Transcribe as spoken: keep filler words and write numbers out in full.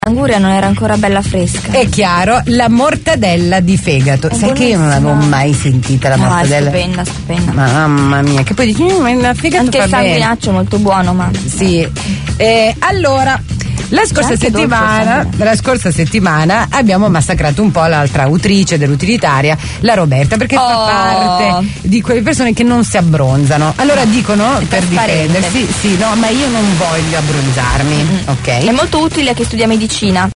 L'anguria non era ancora bella fresca. È chiaro, la mortadella di fegato. È Sai che io non l'avevo mai sentita la no, mortadella? è stupenda, stupenda. Mamma mia, che poi dici, "Mm, ma il fegato Anche fa il sanguinaccio è molto buono, ma Sì. Eh, allora, la scorsa settimana, la scorsa settimana abbiamo massacrato un po' l'altra autrice dell'utilitaria, la Roberta, perché Oh. fa parte di quelle persone che non si abbronzano. Allora dicono, per trasparente. difendersi, sì, no, ma io non voglio abbronzarmi, ok? è molto utile a chi studia medicina.